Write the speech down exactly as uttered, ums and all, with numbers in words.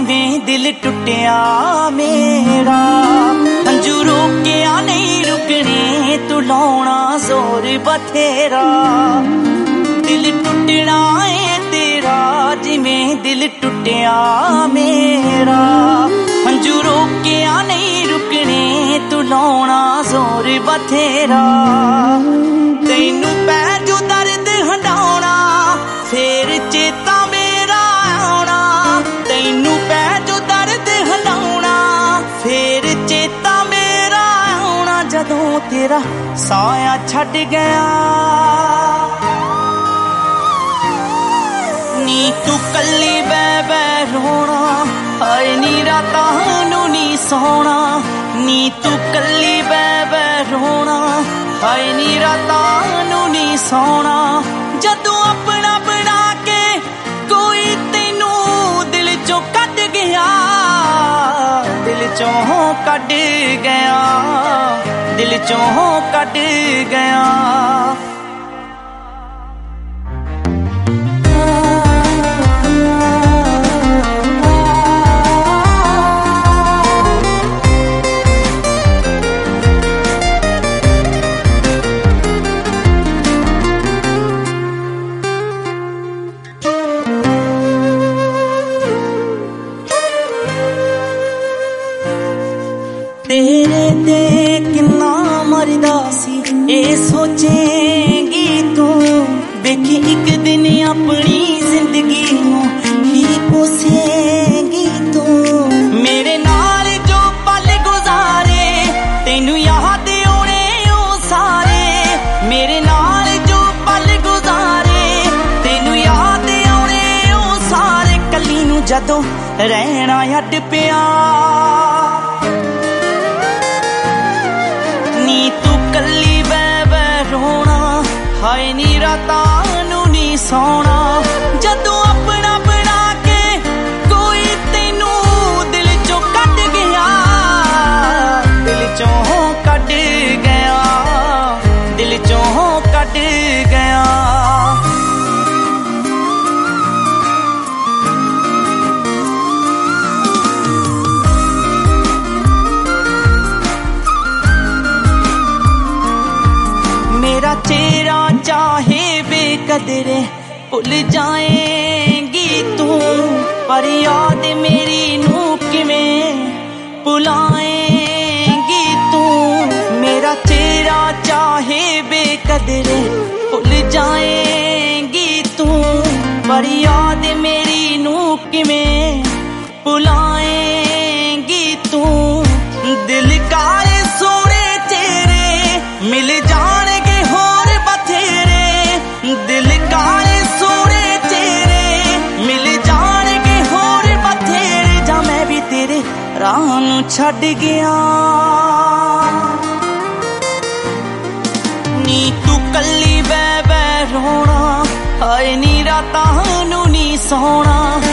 जिवें दिल टुटिया मेरा। हंजू रोकिया नहीं रुकने तू लाउणा जोर बथेरा। दिल टुटना है तेरा जिवें दिल टुटिया मेरा। हंजू रोकिया नहीं रुकने तू लाउणा जोर बथेरा। तैनू पै जो दर्द हंडाउणा फेर चेता मेरा आउणा। तैनू पै जो दर्द हंडाउणा फेर चेता मेरा आउणा। जदों तेरा साया छड्ड गया नी तू कल्ली बै बै रोना। हाय नी रातां नूं नी सोना नी तू कल्ली बै बै रोना। हाय नी रातां नूं नी सोना। जदों अपना बना के कोई तैनू दिल चों कढ गया। दिल चों कढ गया दिल चों कढ गया। तेरे ते किन्ना मरदा सी ए सोचेंगी तू। देखी एक दिन अपनी जिंदगी नूं ही कोसेंगी तू। मेरे नाल जो पल गुजारे तैनू याद आउणे ओ सारे। मेरे नाल जो पल गुजारे तैनू याद आउणे ओ सारे। कली नूं जदों रहना अड पिया नी तू कल्ली बै बै रोना। हाय नी रातां नूं नी सोना। जदों अपना बना के कोई तैनू दिल चों कढ गया। दिल चों कढ गया दिल चों कढ गया। मेरा चेहरा चाहे बेकदरे भुल जाएंगी तू। पर याद मेरी नू किवें भुलाएंगी तू। मेरा चेहरा चाहे बेकदरे भुल जाएंगी तू। पर याद मेरी नू किवें भुलाएंगी तू। दिल काले सोने तेरे मिल जाने होर बथेरे। दिल काले सोने तेरे मिल जाणगे होर बथेरे। जा मैं भी तेरे राह नूं छड्ड गया नी तू कल्ली बै बै रोना। हाय नी रातां नूं नी सोना।